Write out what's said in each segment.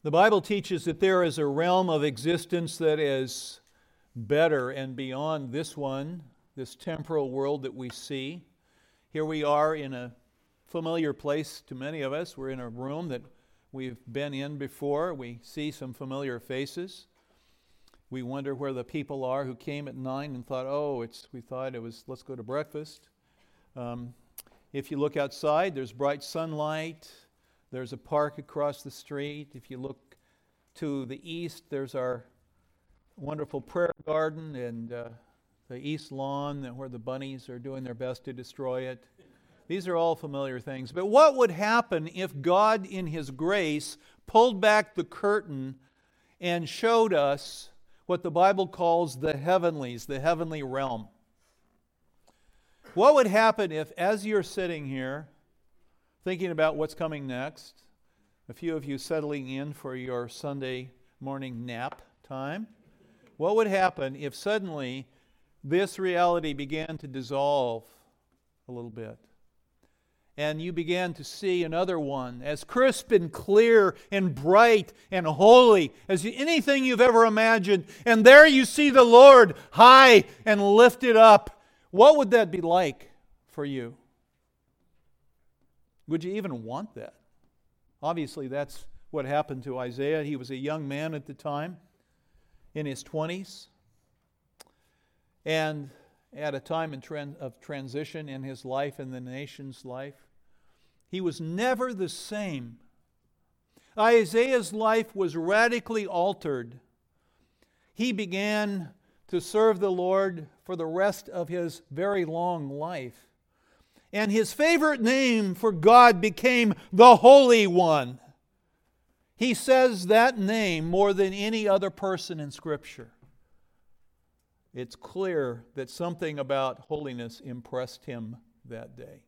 The Bible teaches that there is a realm of existence that is better and beyond this one, this temporal world that we see. Here we are in a familiar place to many of us. We're in a room that we've been in before. We see some familiar faces. We wonder where the people are who came at 9 and thought, let's go to breakfast. If you look outside, there's bright sunlight. There's a park across the street. If you look to the east, there's our wonderful prayer garden and the east lawn where the bunnies are doing their best to destroy it. These are all familiar things. But what would happen if God, in His grace, pulled back the curtain and showed us what the Bible calls the heavenlies, the heavenly realm? What would happen if, as you're sitting here, thinking about what's coming next, a few of you settling in for your Sunday morning nap time, what would happen if suddenly this reality began to dissolve a little bit? And you began to see another one as crisp and clear and bright and holy as anything you've ever imagined. And there you see the Lord high and lifted up. What would that be like for you? Would you even want that? Obviously, that's what happened to Isaiah. He was a young man at the time, in his 20s, and at a time of transition in his life and the nation's life. He was never the same. Isaiah's life was radically altered. He began to serve the Lord for the rest of his very long life. And his favorite name for God became the Holy One. He says that name more than any other person in Scripture. It's clear that something about holiness impressed him that day.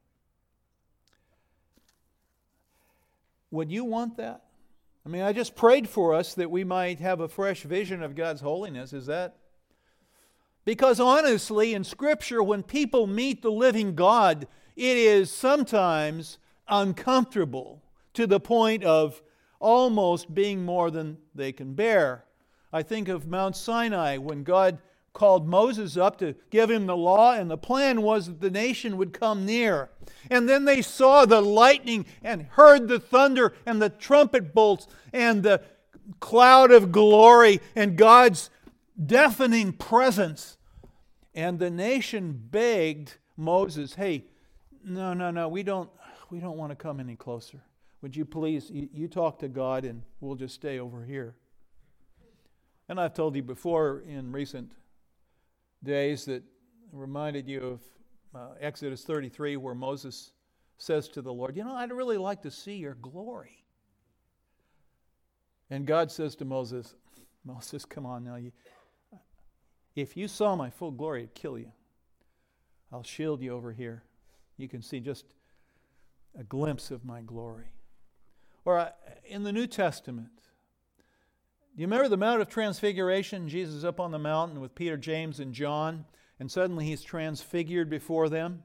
Would you want that? I mean, I just prayed for us that we might have a fresh vision of God's holiness. Is that? Because honestly, in Scripture, when people meet the living God, it is sometimes uncomfortable to the point of almost being more than they can bear. I think of Mount Sinai when God called Moses up to give him the law, and the plan was that the nation would come near. And then they saw the lightning and heard the thunder and the trumpet bolts and the cloud of glory and God's deafening presence. And the nation begged Moses, hey, no, we don't want to come any closer. Would you please, you talk to God and we'll just stay over here. And I've told you before in recent days that reminded you of Exodus 33 where Moses says to the Lord, I'd really like to see your glory. And God says to Moses, come on now. If you saw my full glory, it'd kill you. I'll shield you over here. You can see just a glimpse of my glory. Or in the New Testament, do you remember the Mount of Transfiguration? Jesus is up on the mountain with Peter, James, and John, and suddenly he's transfigured before them.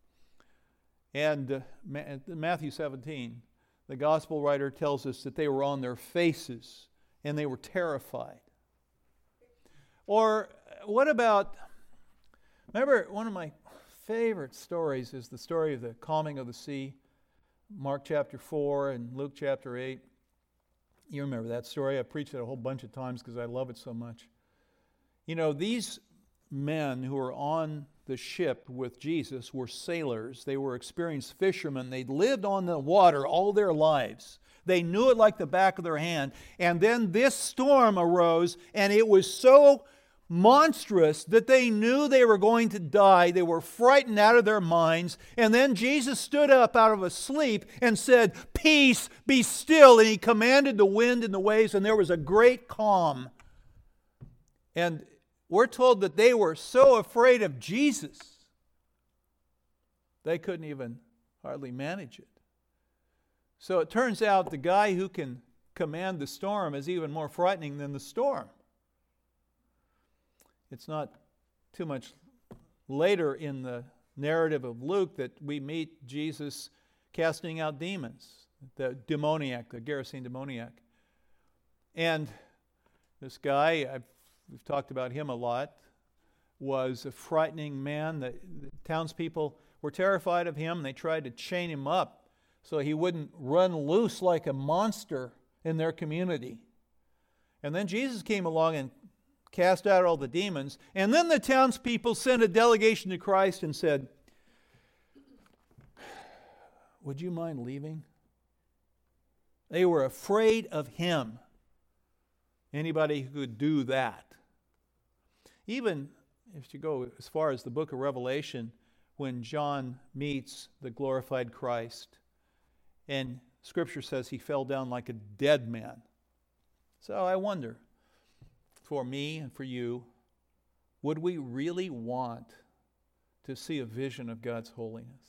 And Matthew 17, the gospel writer tells us that they were on their faces and they were terrified. Or what about, remember one of my favorite stories is the story of the calming of the sea, Mark chapter 4 and Luke chapter 8. You remember that story. I preached it a whole bunch of times because I love it so much. These men who were on the ship with Jesus were sailors. They were experienced fishermen. They'd lived on the water all their lives. They knew it like the back of their hand. And then this storm arose, and it was so monstrous that they knew they were going to die. They were frightened out of their minds. And then Jesus stood up out of a sleep and said, "Peace, be still." And He commanded the wind and the waves, and there was a great calm. And we're told that they were so afraid of Jesus, they couldn't even hardly manage it. So it turns out the guy who can command the storm is even more frightening than the storm. It's not too much later in the narrative of Luke that we meet Jesus casting out demons, the demoniac, the Gerasene demoniac. And this guy, we've talked about him a lot, was a frightening man. The townspeople were terrified of him. They tried to chain him up so he wouldn't run loose like a monster in their community. And then Jesus came along and cast out all the demons. And then the townspeople sent a delegation to Christ and said, "Would you mind leaving?" They were afraid of him. Anybody who could do that. Even if you go as far as the book of Revelation, when John meets the glorified Christ, and Scripture says he fell down like a dead man. So I wonder, for me and for you, would we really want to see a vision of God's holiness?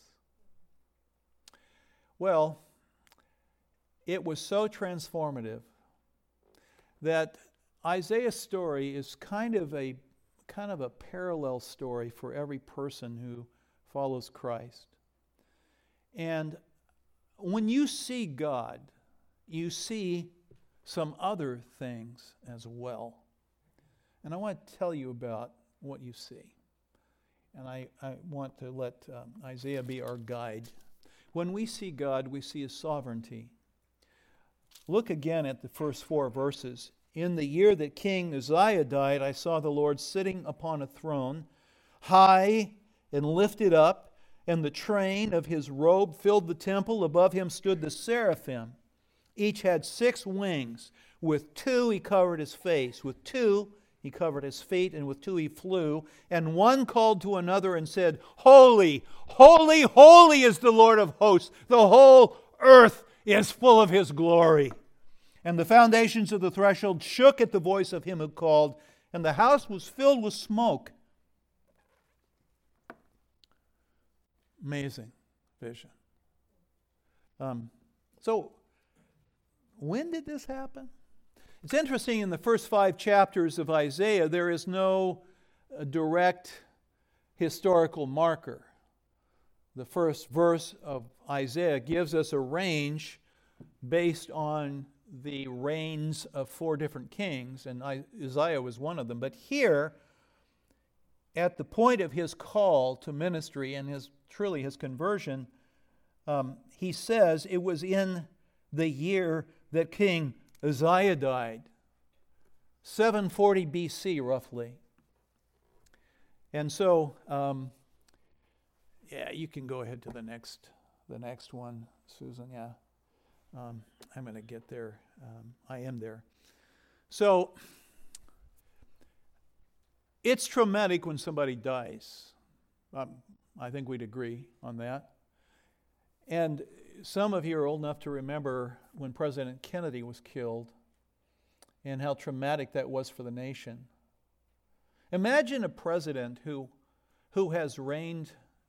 Well, it was so transformative that Isaiah's story is kind of a parallel story for every person who follows Christ. And when you see God, you see some other things as well. And I want to tell you about what you see. And I want to let Isaiah be our guide. When we see God, we see His sovereignty. Look again at the first 4 verses. In the year that King Uzziah died, I saw the Lord sitting upon a throne, high and lifted up, and the train of His robe filled the temple. Above Him stood the seraphim. Each had 6 wings. With 2 He covered His face. With 2 He covered His feet, and with 2 He flew. And one called to another and said, "Holy, holy, holy is the Lord of hosts. The whole earth is full of His glory." And the foundations of the threshold shook at the voice of Him who called, and the house was filled with smoke. Amazing vision. So, when did this happen? It's interesting, in the first 5 chapters of Isaiah, there is no direct historical marker. The first verse of Isaiah gives us a range based on the reigns of 4 different kings, and Uzziah was one of them. But here, at the point of his call to ministry and truly his conversion, he says it was in the year that King Uzziah died, 740 BC roughly. And so, you can go ahead to the next one, Susan. Yeah, I'm going to get there. I am there. So, it's traumatic when somebody dies. I think we'd agree on that. And some of you are old enough to remember when President Kennedy was killed and how traumatic that was for the nation. Imagine a president who has reigned,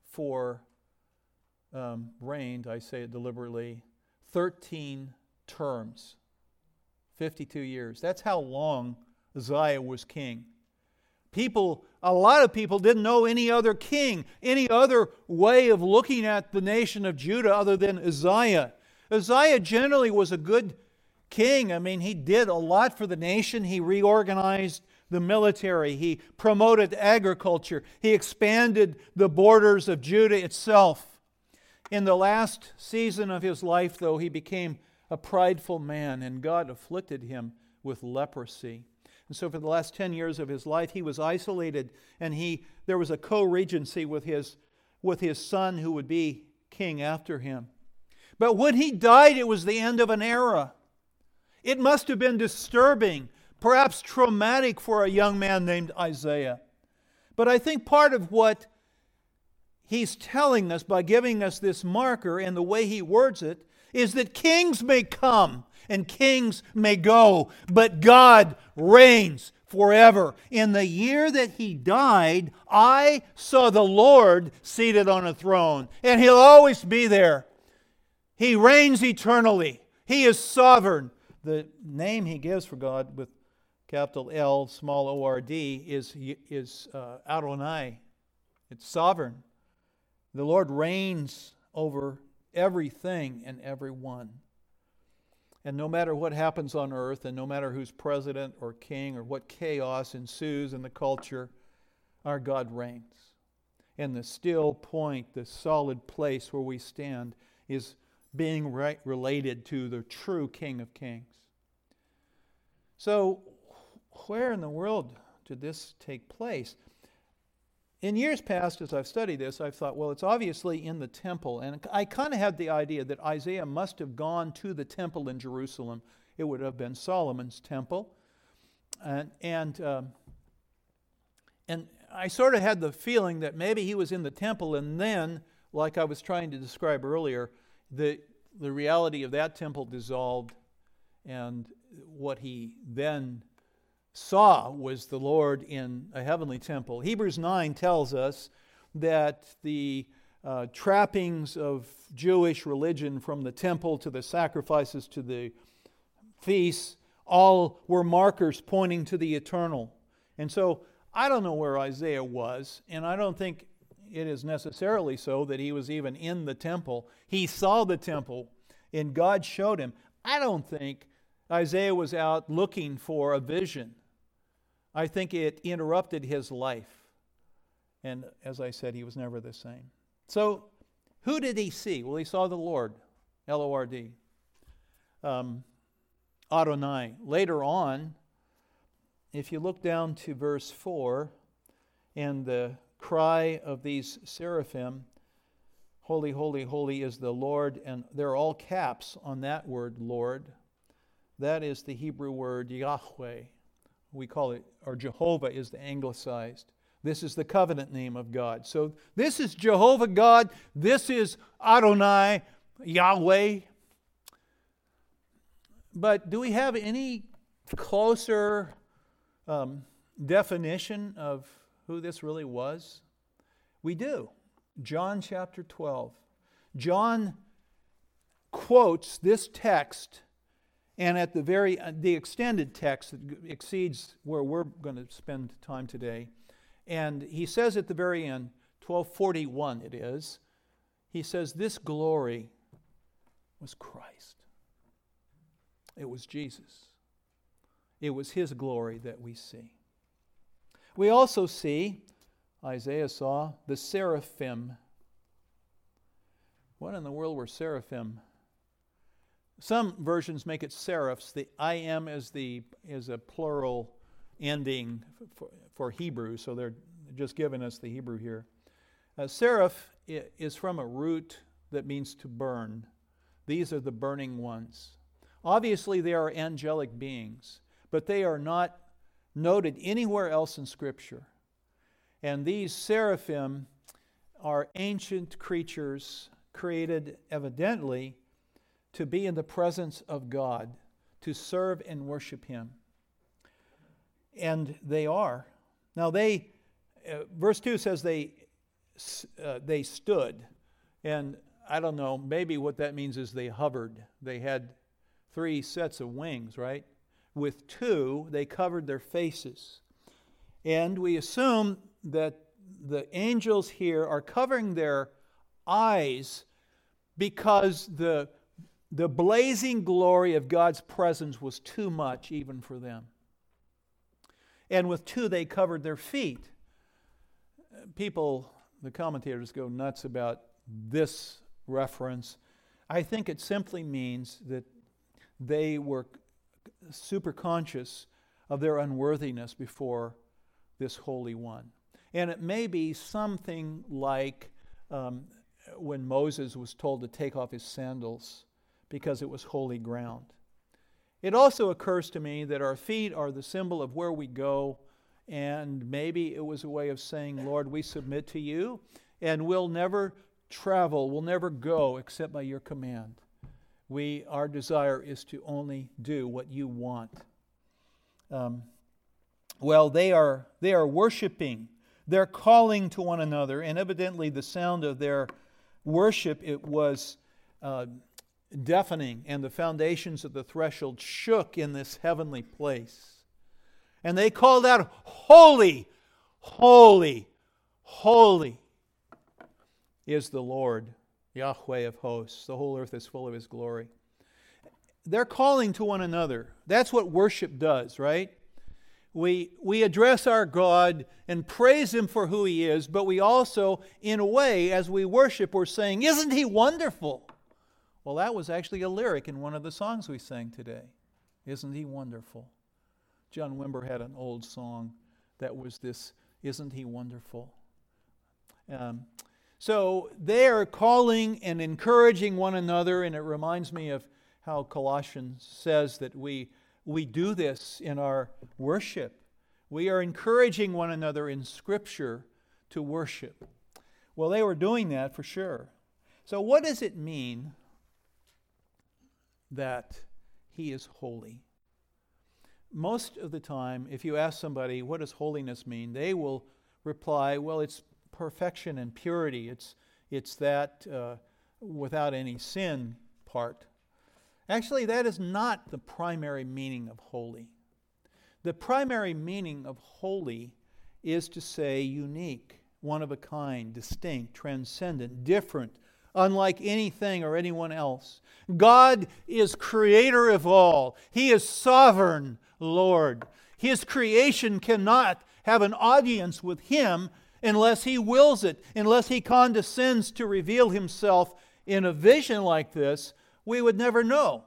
I say it deliberately, 13 terms, 52 years. That's how long Uzziah was king. A lot of people didn't know any other king, any other way of looking at the nation of Judah other than Uzziah. Uzziah generally was a good king. I mean, he did a lot for the nation. He reorganized the military. He promoted agriculture. He expanded the borders of Judah itself. In the last season of his life, though, he became a prideful man, and God afflicted him with leprosy. And so for the last 10 years of his life, he was isolated, and there was a co-regency with his son who would be king after him. But when he died, it was the end of an era. It must have been disturbing, perhaps traumatic for a young man named Isaiah. But I think part of what he's telling us by giving us this marker and the way he words it is that kings may come and kings may go, but God reigns forever. In the year that he died, I saw the Lord seated on a throne, and He'll always be there. He reigns eternally. He is sovereign. The name he gives for God with capital L, small O-R-D, is Adonai. It's sovereign. The Lord reigns over everything and everyone. And no matter what happens on earth, and no matter who's president or king, or what chaos ensues in the culture, our God reigns. And the still point, the solid place where we stand, is being related to the true King of Kings. So, where in the world did this take place? In years past, as I've studied this, I've thought, well, it's obviously in the temple. And I kind of had the idea that Isaiah must have gone to the temple in Jerusalem. It would have been Solomon's temple. And I sort of had the feeling that maybe he was in the temple, and then, like I was trying to describe earlier, the reality of that temple dissolved, and what he then saw was the Lord in a heavenly temple. Hebrews 9 tells us that the trappings of Jewish religion, from the temple to the sacrifices to the feasts, all were markers pointing to the eternal. And so I don't know where Isaiah was, and I don't think it is necessarily so that he was even in the temple. He saw the temple, and God showed him. I don't think Isaiah was out looking for a vision. I think it interrupted his life. And as I said, he was never the same. So, who did he see? Well, he saw the Lord, L-O-R-D. Adonai. Later on, if you look down to verse 4, and the cry of these seraphim, holy, holy, holy is the Lord, and they're all caps on that word, Lord. That is the Hebrew word Yahweh. We call it, or Jehovah is the anglicized. This is the covenant name of God. So this is Jehovah God. This is Adonai, Yahweh. But do we have any closer definition of who this really was? We do. John chapter 12. John quotes this text, and at the extended text that exceeds where we're going to spend time today. And he says at the very end, 12:41 it is, he says, this glory was Christ. It was Jesus. It was his glory that we see. We also see, Isaiah saw, the seraphim. What in the world were seraphim? Some versions make it seraphs. The I am is a plural ending for Hebrew, so they're just giving us the Hebrew here. Seraph is from a root that means to burn. These are the burning ones. Obviously, they are angelic beings, but they are not noted anywhere else in Scripture. And these seraphim are ancient creatures created evidently to be in the presence of God, to serve and worship Him. And they are. Now verse 2 says they stood. And I don't know, maybe what that means is they hovered. They had 3 sets of wings, right? With 2, they covered their faces. And we assume that the angels here are covering their eyes because the blazing glory of God's presence was too much even for them. And with 2, they covered their feet. People, the commentators, go nuts about this reference. I think it simply means that they were super conscious of their unworthiness before this Holy One. And it may be something like when Moses was told to take off his sandals because it was holy ground. It also occurs to me that our feet are the symbol of where we go, and maybe it was a way of saying, Lord, we submit to you, and we'll never travel, we'll never go except by your command. Our desire is to only do what you want. They are worshiping. They're calling to one another, and evidently the sound of their worship, it was deafening, and the foundations of the threshold shook in this heavenly place. And they called out, holy, holy, holy is the Lord, Yahweh of hosts. The whole earth is full of His glory. they're calling to one another. That's what worship does, right? We address our God and praise Him for who He is, but we also, in a way, as we worship, we're saying, "Isn't He wonderful?" Well, that was actually a lyric in one of the songs we sang today. Isn't He wonderful? John Wimber had an old song that was this, "Isn't He wonderful?" So they are calling and encouraging one another, and it reminds me of how Colossians says that we do this in our worship. We are encouraging one another in Scripture to worship. Well, they were doing that for sure. So what does it mean that He is holy? Most of the time, if you ask somebody, what does holiness mean? They will reply, well, it's perfection and purity. It's that without any sin part. Actually, that is not the primary meaning of holy. The primary meaning of holy is to say unique, one of a kind, distinct, transcendent, different, unlike anything or anyone else. God is creator of all. He is sovereign Lord. His creation cannot have an audience with Him unless He wills it, unless He condescends to reveal Himself in a vision like this. We would never know.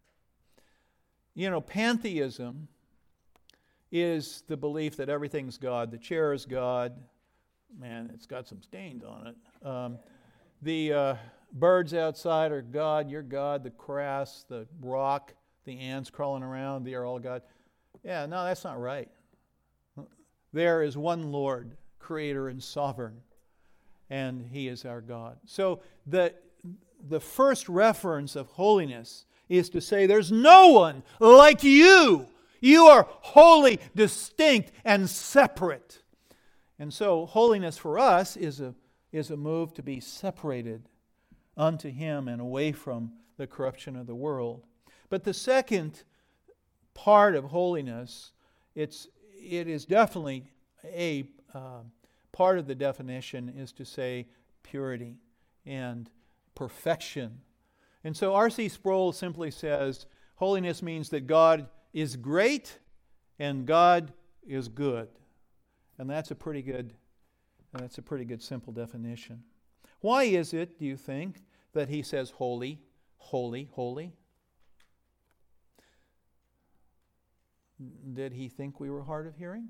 You know, pantheism is the belief that everything's God. The chair is God. Man, it's got some stains on it. The birds outside are God. You're God. The grass, the rock, the ants crawling around, they are all God. Yeah, no, that's not right. There is one Lord, creator and sovereign, and He is our God. So the first reference of holiness is to say there's no one like you. You are holy, distinct, and separate. And so holiness for us is a move to be separated unto Him and away from the corruption of the world. But the second part of holiness, it is definitely a part of the definition is to say purity and perfection. And so R.C. Sproul simply says, holiness means that God is great and God is good. And that's a pretty good simple definition. Why is it, do you think, that he says holy, holy, holy? Did he think we were hard of hearing?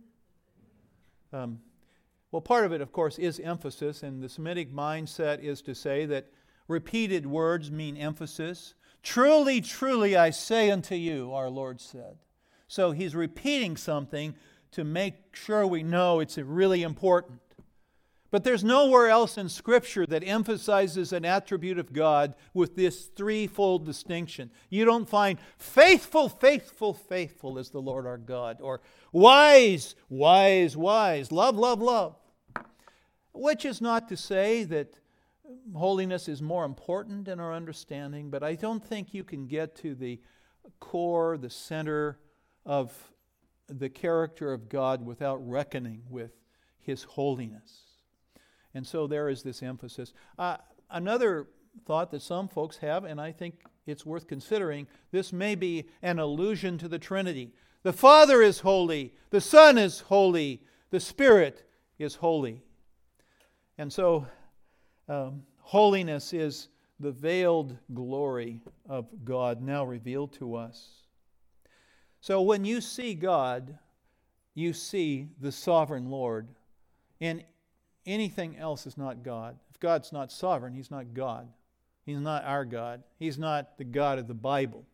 Well, part of it, of course, is emphasis, and the Semitic mindset is to say that repeated words mean emphasis. Truly, truly, I say unto you, our Lord said. So He's repeating something to make sure we know it's really important. But there's nowhere else in Scripture that emphasizes an attribute of God with this threefold distinction. You don't find faithful, faithful, faithful is the Lord our God, or wise, wise, wise, love, love, love. Which is not to say that holiness is more important in our understanding, but I don't think you can get to the core, the center of the character of God without reckoning with His holiness. And so there is this emphasis. Another thought that some folks have, and I think it's worth considering, this may be an allusion to the Trinity. The Father is holy, the Son is holy, the Spirit is holy. And so holiness is the veiled glory of God now revealed to us. So when you see God, you see the sovereign Lord. And anything else is not God. If God's not sovereign, He's not God. He's not our God. He's not the God of the Bible.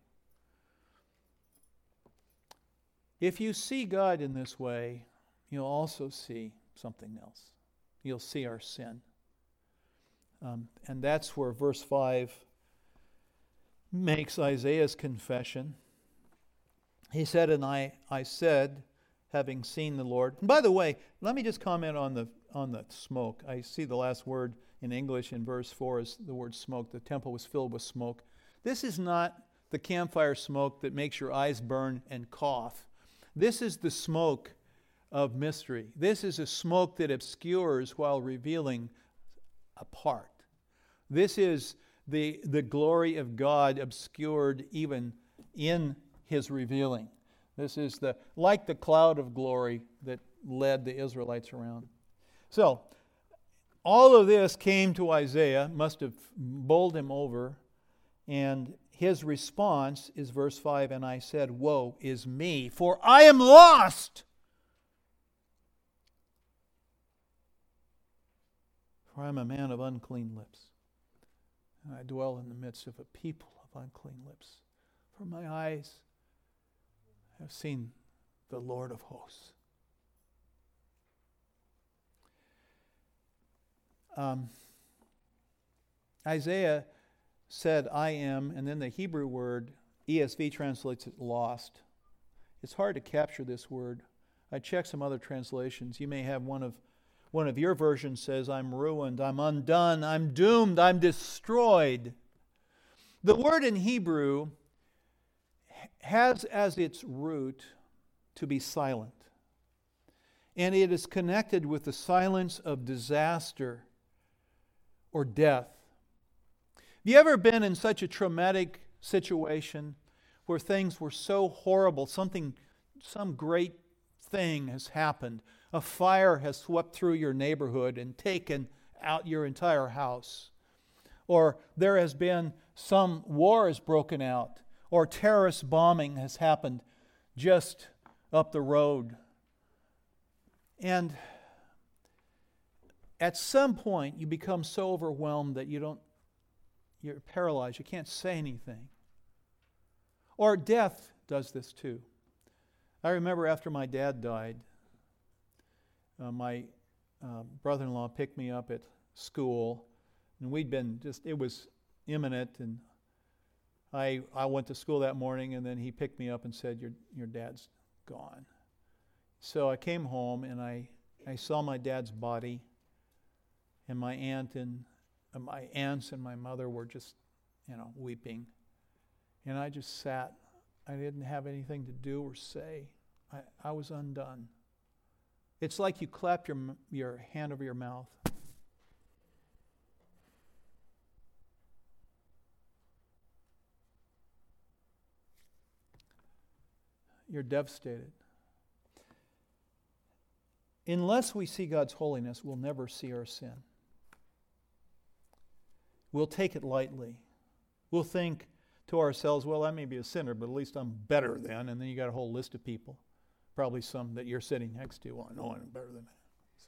If you see God in this way, you'll also see something else. You'll see our sin. And that's where verse 5 makes Isaiah's confession. He said, and I said, having seen the Lord. And by the way, let me just comment on the smoke. I see the last word in English in verse 4 is the word smoke. The temple was filled with smoke. This is not the campfire smoke that makes your eyes burn and cough. This is the smoke of mystery. This is a smoke that obscures while revealing a part. This is the glory of God obscured even in His revealing. This is like the cloud of glory that led the Israelites around. So, all of this came to Isaiah, must have bowled him over, and his response is verse 5, "And I said, Woe is me, for I am lost! For I am a man of unclean lips, and I dwell in the midst of a people of unclean lips. For my eyes have seen the Lord of hosts." Isaiah said, "I am," and then the Hebrew word, ESV translates it lost. It's hard to capture this word. I checked some other translations. You may have one of your versions says, "I'm ruined, I'm undone, I'm doomed, I'm destroyed." The word in Hebrew has as its root to be silent. And it is connected with the silence of disaster or death. Have you ever been in such a traumatic situation where things were so horrible, some great thing has happened? A fire has swept through your neighborhood and taken out your entire house. Or there has been some war has broken out, or terrorist bombing has happened just up the road. And at some point you become so overwhelmed that you're paralyzed, you can't say anything. Or death does this too. I remember after my dad died, my brother-in-law picked me up at school, and it was imminent, and I went to school that morning, and then he picked me up and said, your dad's gone. So I came home, and I saw my dad's body, and my aunts and my mother were just, weeping. And I just sat. I didn't have anything to do or say. I was undone. It's like you clap your hand over your mouth. You're devastated. Unless we see God's holiness, we'll never see our sin. We'll take it lightly. We'll think to ourselves, well, I may be a sinner, but at least I'm better than. And then you got a whole list of people, probably some that you're sitting next to. Well, I know I'm better than that.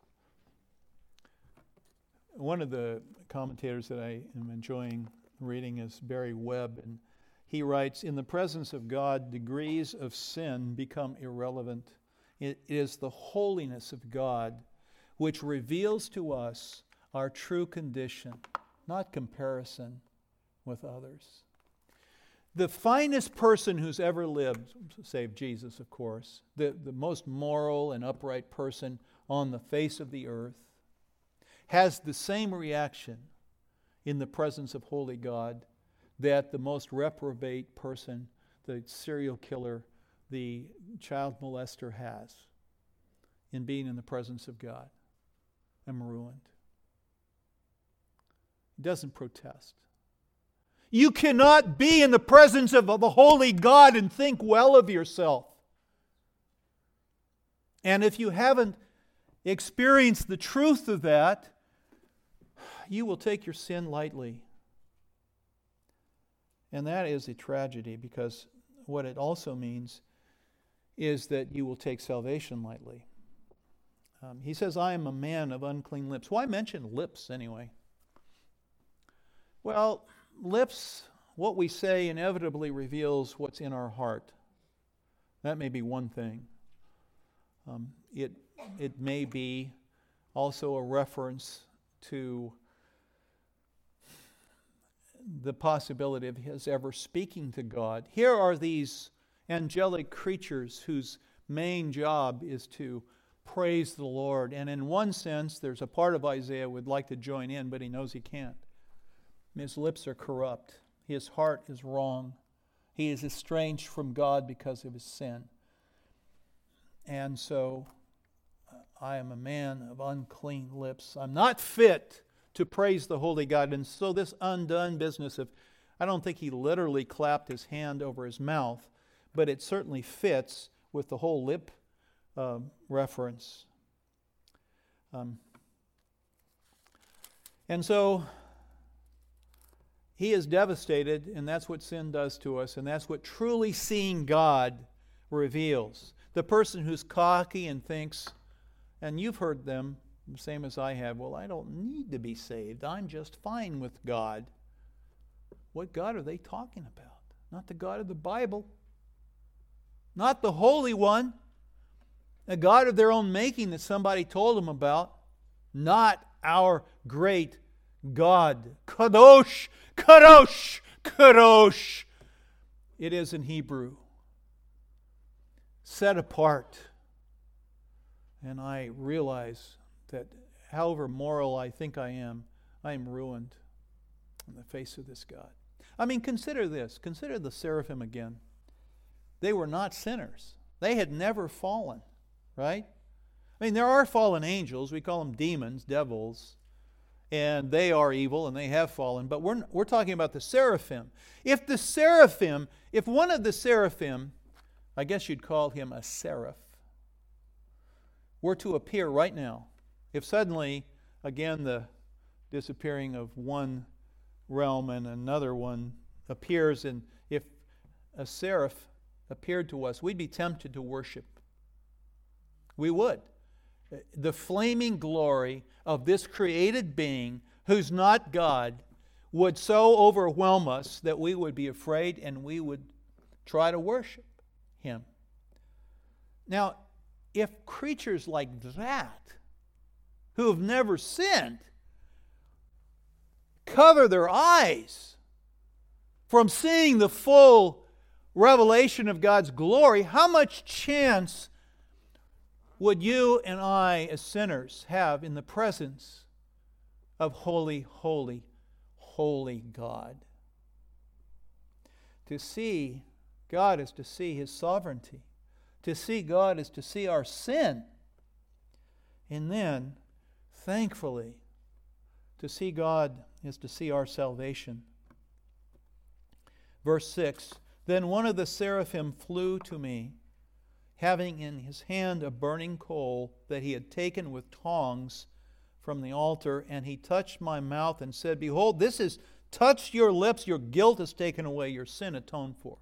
One of the commentators that I am enjoying reading is Barry Webb, and he writes, "In the presence of God, degrees of sin become irrelevant. It is the holiness of God which reveals to us our true condition, not comparison with others." The finest person who's ever lived, save Jesus, of course, the most moral and upright person on the face of the earth, has the same reaction in the presence of holy God that the most reprobate person, the serial killer, the child molester has in being in the presence of God. I'm ruined. He doesn't protest. You cannot be in the presence of a holy God and think well of yourself. And if you haven't experienced the truth of that, you will take your sin lightly. And that is a tragedy, because what it also means is that you will take salvation lightly. He says, "I am a man of unclean lips." Why mention lips anyway? Well, lips, what we say inevitably reveals what's in our heart. That may be one thing. It may be also a reference to the possibility of his ever speaking to God. Here are these angelic creatures whose main job is to praise the Lord. And in one sense, there's a part of Isaiah would like to join in, but he knows he can't. His lips are corrupt. His heart is wrong. He is estranged from God because of his sin. And so, I am a man of unclean lips. I'm not fit to praise the holy God. And so this undone business of I don't think he literally clapped his hand over his mouth, but it certainly fits with the whole lip reference. And so he is devastated, and that's what sin does to us, and that's what truly seeing God reveals. The person who's cocky and thinks, and you've heard them, the same as I have, well, I don't need to be saved. I'm just fine with God. What God are they talking about? Not the God of the Bible. Not the Holy One. A God of their own making that somebody told them about. Not our great God. Kadosh, Kadosh, Kadosh. It is in Hebrew. Set apart. And I realize that however moral I think I am ruined in the face of this God. I mean, consider this. Consider the seraphim again. They were not sinners. They had never fallen, right? I mean, there are fallen angels. We call them demons, devils. And they are evil and they have fallen. But we're talking about the seraphim. If one of the seraphim, I guess you'd call him a seraph, were to appear right now, if suddenly, again, the disappearing of one realm and another one appears, and if a seraph appeared to us, we'd be tempted to worship. We would. The flaming glory of this created being who's not God would so overwhelm us that we would be afraid and we would try to worship Him. Now, if creatures like that, who have never sinned, cover their eyes from seeing the full revelation of God's glory, how much chance would you and I as sinners have in the presence of holy, holy, holy God? To see God is to see His sovereignty. To see God is to see our sin. And then, thankfully, to see God is to see our salvation. Verse 6, Then one of the seraphim flew to me, having in his hand a burning coal that he had taken with tongs from the altar, and he touched my mouth and said, Behold, this has touched your lips, your guilt is taken away, your sin atoned for.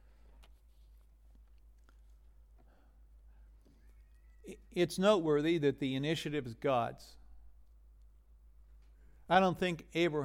It's noteworthy that the initiative is God's. I don't think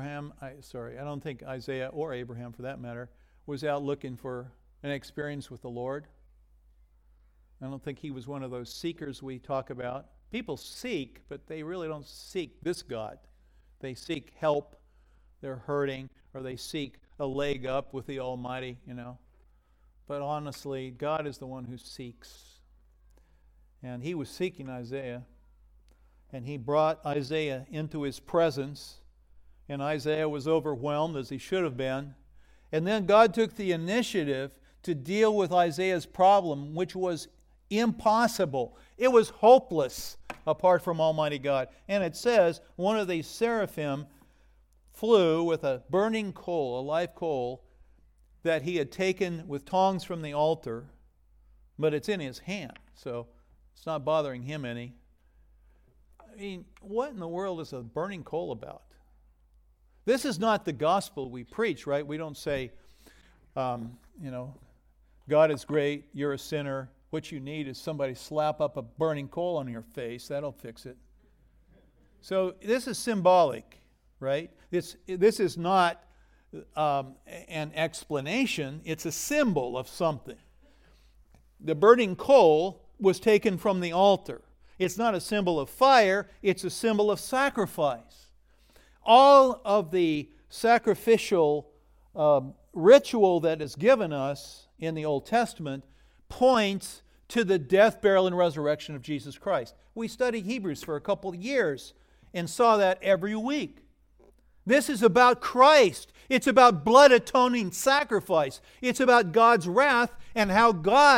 Isaiah or Abraham, for that matter, was out looking for an experience with the Lord. I don't think he was one of those seekers we talk about. People seek, but they really don't seek this God. They seek help, they're hurting, or they seek a leg up with the Almighty, But honestly, God is the one who seeks. And he was seeking Isaiah. And he brought Isaiah into his presence. And Isaiah was overwhelmed, as he should have been. And then God took the initiative to deal with Isaiah's problem, which was impossible. It was hopeless apart from Almighty God. And it says, one of these seraphim flew with a burning coal, a live coal, that he had taken with tongs from the altar, but it's in his hand, so it's not bothering him any. I mean, what in the world is a burning coal about? This is not the gospel we preach, right? We don't say, God is great, you're a sinner. What you need is somebody slap up a burning coal on your face. That'll fix it. So this is symbolic, right? This is not an explanation. It's a symbol of something. The burning coal was taken from the altar. It's not a symbol of fire. It's a symbol of sacrifice. All of the sacrificial ritual that is given us in the Old Testament points to the death, burial, and resurrection of Jesus Christ. We studied Hebrews for a couple of years and saw that every week. This is about Christ. It's about blood atoning sacrifice. It's about God's wrath and how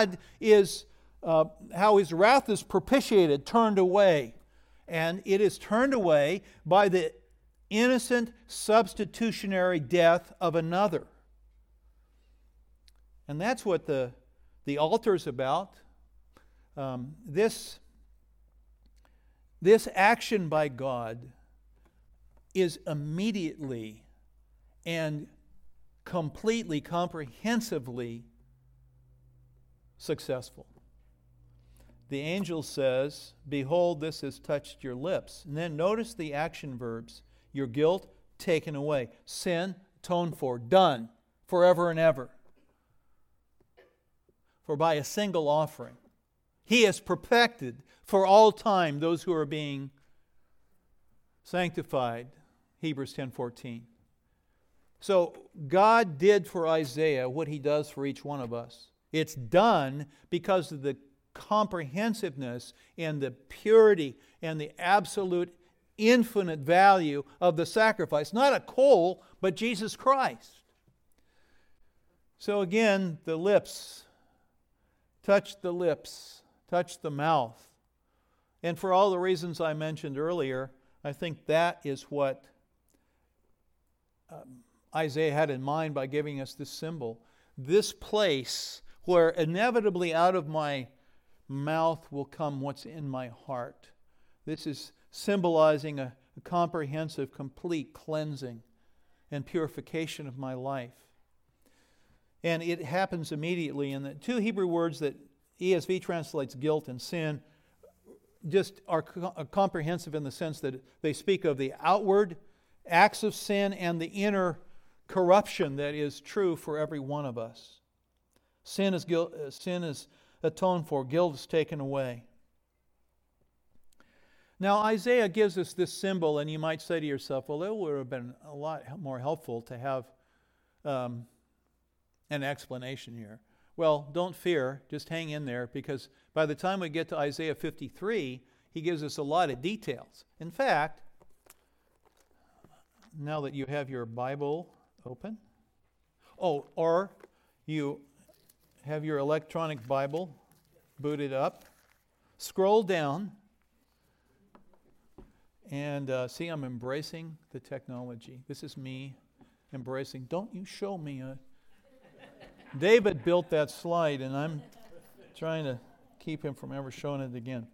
how His wrath is propitiated, turned away. And it is turned away by the innocent substitutionary death of another. And that's what the altar is about. This action by God is immediately and completely, comprehensively successful. The angel says, "Behold, this has touched your lips." And then notice the action verbs. Your guilt, taken away. Sin, atoned for, done, forever and ever. For by a single offering, He has perfected for all time those who are being sanctified. Hebrews 10:14. So God did for Isaiah what He does for each one of us. It's done because of the comprehensiveness and the purity and the absolute infinite value of the sacrifice. Not a coal, but Jesus Christ. So again, the lips. Touch the lips. Touch the mouth. And for all the reasons I mentioned earlier, I think that is what Isaiah had in mind by giving us this symbol. This place where inevitably out of my mouth will come what's in my heart. This is symbolizing a comprehensive, complete cleansing and purification of my life. And it happens immediately. And the two Hebrew words that ESV translates guilt and sin just are comprehensive in the sense that they speak of the outward acts of sin and the inner corruption that is true for every one of us. Sin is atoned for, guilt is taken away. Now Isaiah gives us this symbol, and you might say to yourself, well, it would have been a lot more helpful to have an explanation here. Well, don't fear, just hang in there, because by the time we get to Isaiah 53, he gives us a lot of details. In fact, now that you have your Bible open, or you have your electronic Bible booted up, scroll down, and see, I'm embracing the technology. This is me embracing. Don't you show me a... David built that slide, and I'm trying to keep him from ever showing it again.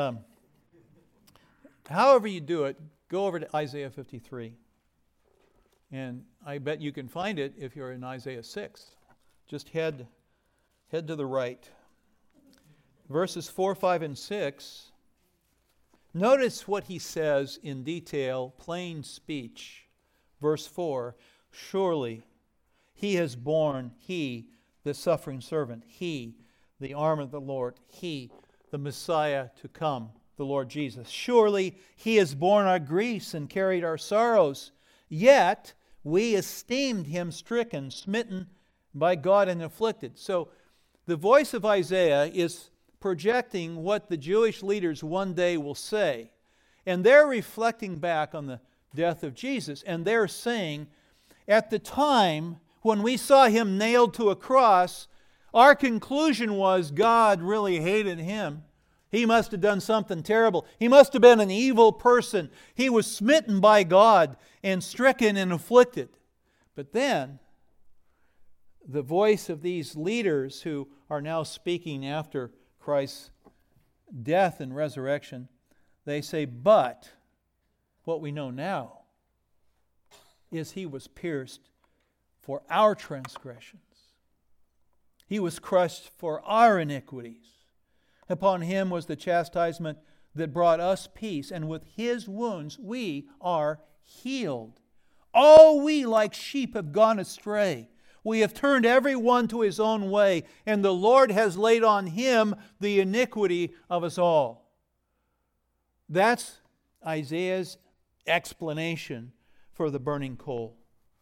However you do it, go over to Isaiah 53. And I bet you can find it if you're in Isaiah 6. Just head to the right. Verses 4, 5, and 6. Notice what he says in detail, plain speech. Verse 4, surely He has borne, He, the suffering servant, He, the arm of the Lord, He, the Messiah to come, the Lord Jesus. Surely He has borne our griefs and carried our sorrows, yet we esteemed Him stricken, smitten by God and afflicted. So the voice of Isaiah is projecting what the Jewish leaders one day will say. And they're reflecting back on the death of Jesus. And they're saying, at the time when we saw Him nailed to a cross, our conclusion was God really hated Him. He must have done something terrible. He must have been an evil person. He was smitten by God and stricken and afflicted. But then, the voice of these leaders who are now speaking after Christ's death and resurrection, they say, but what we know now is He was pierced for our transgressions. He was crushed for our iniquities. Upon Him was the chastisement that brought us peace, and with His wounds we are healed. All we like sheep have gone astray. We have turned every one to his own way, and the Lord has laid on Him the iniquity of us all. That's Isaiah's explanation for the burning coal.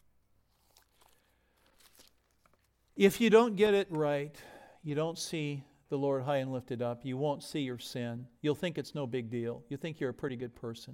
If you don't get it right, you don't see the Lord high and lifted up, you won't see your sin. You'll think it's no big deal. You think you're a pretty good person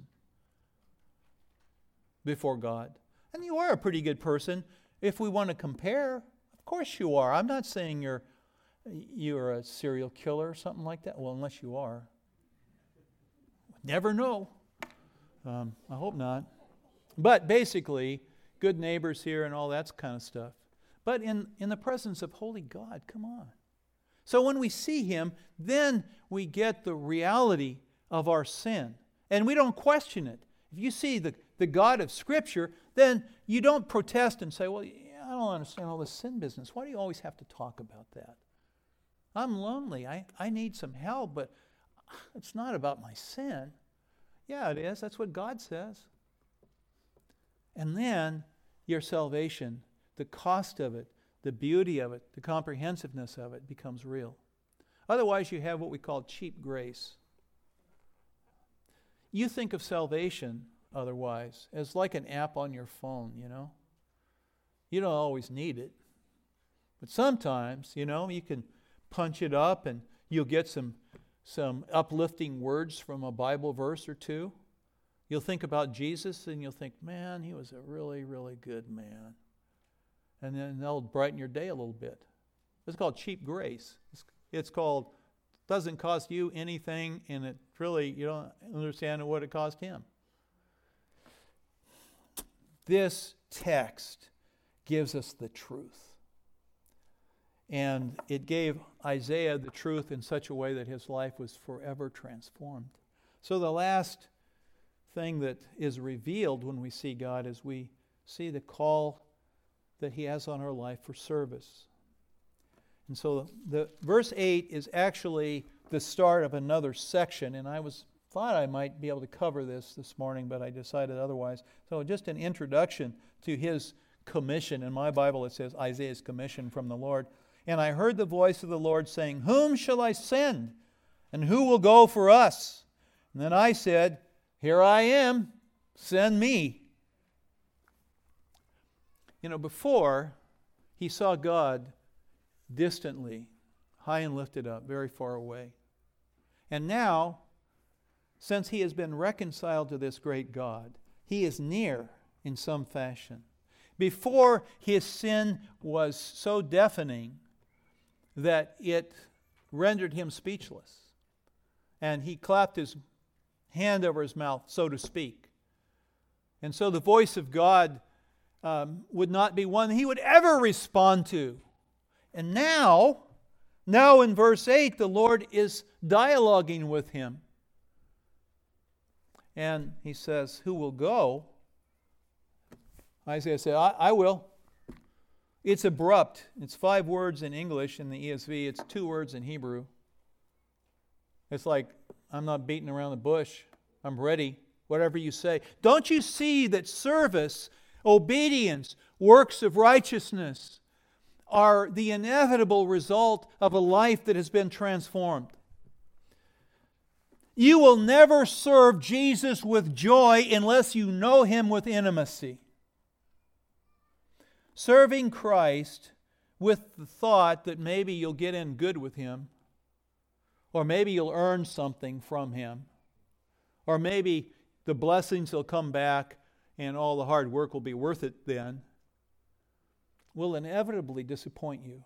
before God. And you are a pretty good person. If we want to compare, of course you are. I'm not saying you're a serial killer or something like that. Well, unless you are. Never know. I hope not. But basically, good neighbors here and all that kind of stuff. but in the presence of holy God. Come on. So when we see Him, then we get the reality of our sin. And we don't question it. If you see the God of Scripture, then you don't protest and say, well, I don't understand all this sin business. Why do you always have to talk about that? I'm lonely. I need some help, but it's not about my sin. Yeah, it is. That's what God says. And then your salvation, the cost of it, the beauty of it, the comprehensiveness of it becomes real. Otherwise, you have what we call cheap grace. You think of salvation, otherwise, as like an app on your phone, you know. You don't always need it. But sometimes, you know, you can punch it up and you'll get some uplifting words from a Bible verse or two. You'll think about Jesus and you'll think, man, he was a really, really good man. And then that'll brighten your day a little bit. It's called cheap grace. It's called, doesn't cost you anything, and it really, you don't understand what it cost him. This text gives us the truth. And it gave Isaiah the truth in such a way that his life was forever transformed. So the last thing that is revealed when we see God is we see the call that he has on our life for service. And so the verse 8 is actually the start of another section, and I thought I might be able to cover this morning, but I decided otherwise. So just an introduction to his commission. In my Bible it says Isaiah's commission from the Lord. And I heard the voice of the Lord saying, "Whom shall I send? And who will go for us?" And then I said, "Here I am, send me." You know, before, he saw God distantly, high and lifted up, very far away. And now, since he has been reconciled to this great God, he is near in some fashion. Before, his sin was so deafening that it rendered him speechless. And he clapped his hand over his mouth, so to speak. And so the voice of God would not be one he would ever respond to. And now in verse 8, the Lord is dialoguing with him. And he says, "Who will go?" Isaiah said, I will. It's abrupt. It's 5 words in English in the ESV. It's 2 words in Hebrew. It's like, I'm not beating around the bush. I'm ready. Whatever you say. Don't you see that service, obedience, works of righteousness are the inevitable result of a life that has been transformed? You will never serve Jesus with joy unless you know Him with intimacy. Serving Christ with the thought that maybe you'll get in good with Him, or maybe you'll earn something from Him, or maybe the blessings will come back and all the hard work will be worth it then, will inevitably disappoint you.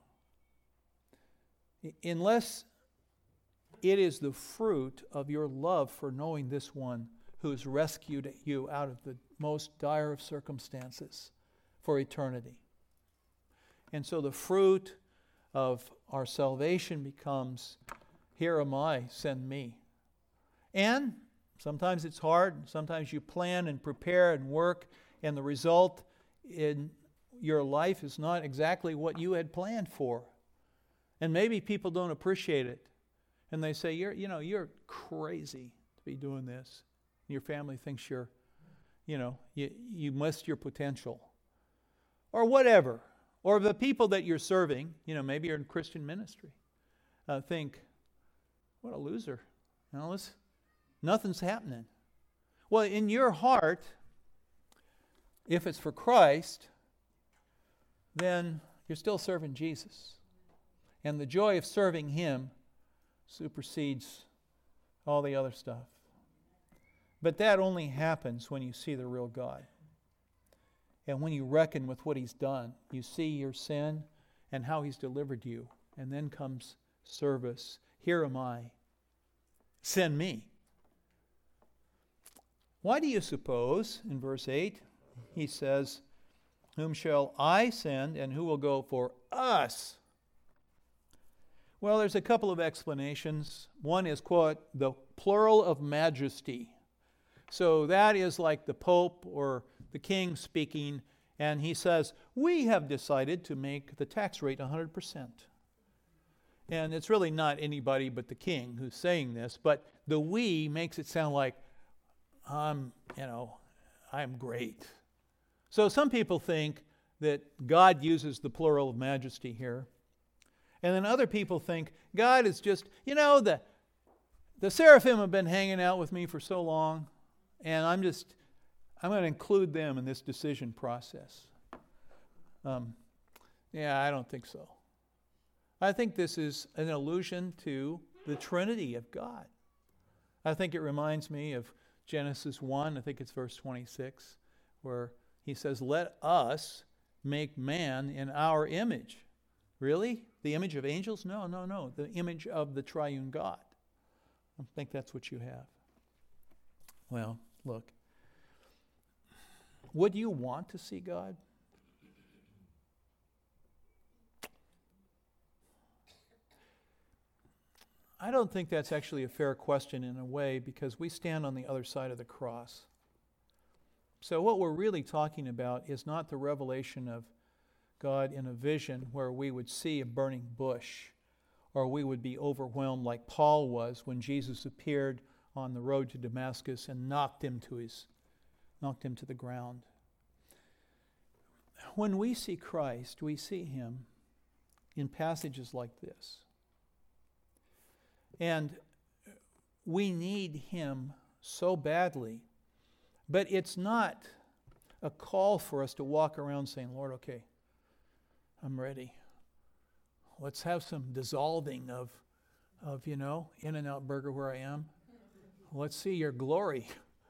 Unless it is the fruit of your love for knowing this one who has rescued you out of the most dire of circumstances for eternity. And so the fruit of our salvation becomes, "Here am I, send me." And sometimes it's hard. Sometimes you plan and prepare and work, and the result in your life is not exactly what you had planned for. And maybe people don't appreciate it. And they say, you're crazy to be doing this. Your family thinks you missed your potential. Or whatever. Or the people that you're serving, maybe you're in Christian ministry, think, what a loser. Nothing's happening. Well, in your heart, if it's for Christ, then you're still serving Jesus. And the joy of serving Him supersedes all the other stuff. But that only happens when you see the real God. And when you reckon with what He's done, you see your sin and how He's delivered you. And then comes service. "Here am I. Send me." Why do you suppose, in verse 8, he says, Whom shall I send, and who will go for us? Well, there's a couple of explanations. One is, quote, the plural of majesty. So that is like the Pope or the King speaking, and he says, we have decided to make the tax rate 100%. And it's really not anybody but the King who's saying this, but the we makes it sound like, I'm great. So some people think that God uses the plural of majesty here. And then other people think God is just, the seraphim have been hanging out with me for so long, and I'm going to include them in this decision process. I don't think so. I think this is an allusion to the Trinity of God. I think it reminds me of Genesis 1, I think it's verse 26, where he says, let us make man in our image. Really? The image of angels? No. The image of the triune God. I think that's what you have. Well, look. Would you want to see God? I don't think that's actually a fair question in a way, because we stand on the other side of the cross. So what we're really talking about is not the revelation of God in a vision where we would see a burning bush, or we would be overwhelmed like Paul was when Jesus appeared on the road to Damascus and knocked him to the ground. When we see Christ, we see him in passages like this. And we need him so badly. But it's not a call for us to walk around saying, Lord, okay, I'm ready. Let's have some dissolving of In-N-Out Burger where I am. Let's see your glory.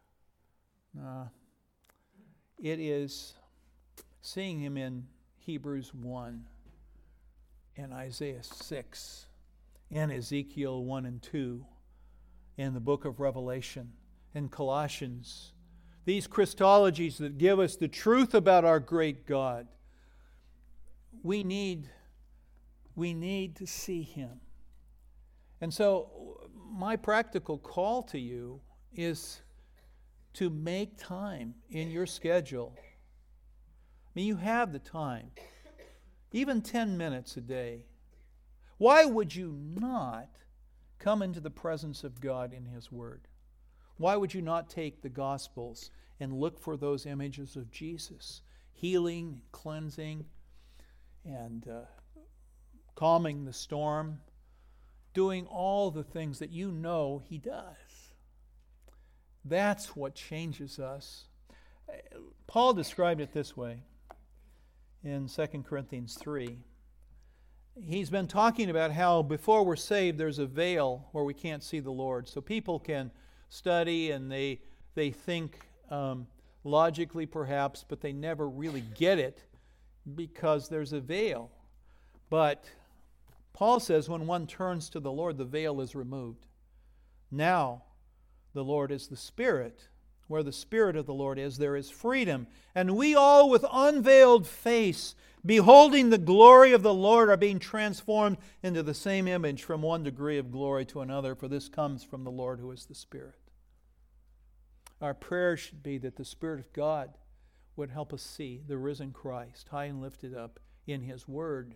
It is seeing him in Hebrews 1 and Isaiah 6 and Ezekiel 1 and 2 and the book of Revelation and Colossians. These Christologies that give us the truth about our great God. We need to see him. And so my practical call to you is to make time in your schedule. I mean, you have the time, even 10 minutes a day. Why would you not come into the presence of God in his word? Why would you not take the Gospels and look for those images of Jesus, healing, cleansing, and calming the storm, doing all the things that you know he does? That's what changes us. Paul described it this way in 2 Corinthians 3. He's been talking about how before we're saved there's a veil where we can't see the Lord. So people can study and they think logically perhaps, but they never really get it because there's a veil. But Paul says when one turns to the Lord, the veil is removed. Now the Lord is the Spirit. Where the Spirit of the Lord is, there is freedom. And we all with unveiled face, beholding the glory of the Lord, are being transformed into the same image from one degree of glory to another, for this comes from the Lord who is the Spirit. Our prayer should be that the Spirit of God would help us see the risen Christ, high and lifted up in his word.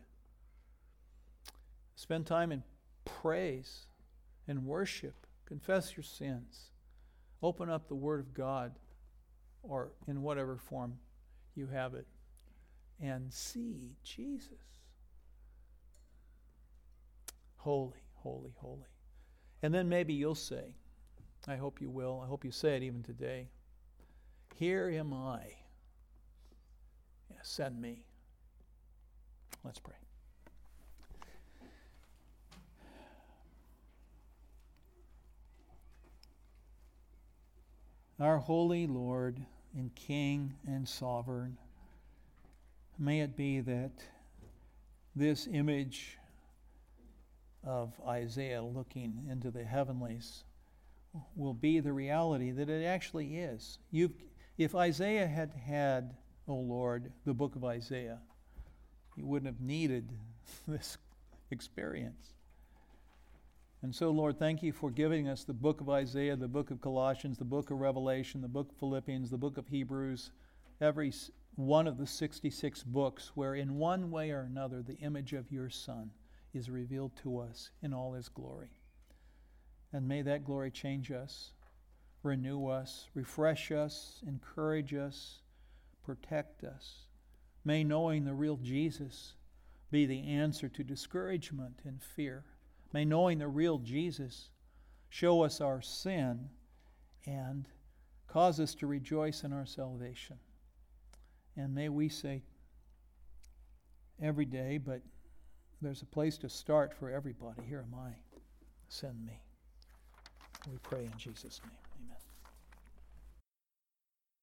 Spend time in praise and worship. Confess your sins. Open up the Word of God, or in whatever form you have it, and see Jesus. Holy, holy, holy. And then maybe you'll say, I hope you will, I hope you say it even today, here am I. Yeah, send me. Let's pray. Our holy Lord and King and Sovereign, may it be that this image of Isaiah looking into the heavenlies will be the reality that it actually is. If Isaiah had O Lord, the book of Isaiah, you wouldn't have needed this experience. And so, Lord, thank you for giving us the book of Isaiah, the book of Colossians, the book of Revelation, the book of Philippians, the book of Hebrews, every one of the 66 books where in one way or another the image of your Son is revealed to us in all his glory. And may that glory change us, renew us, refresh us, encourage us, protect us. May knowing the real Jesus be the answer to discouragement and fear. May knowing the real Jesus show us our sin and cause us to rejoice in our salvation. And may we say every day, but there's a place to start for everybody. Here am I. Send me. We pray in Jesus' name.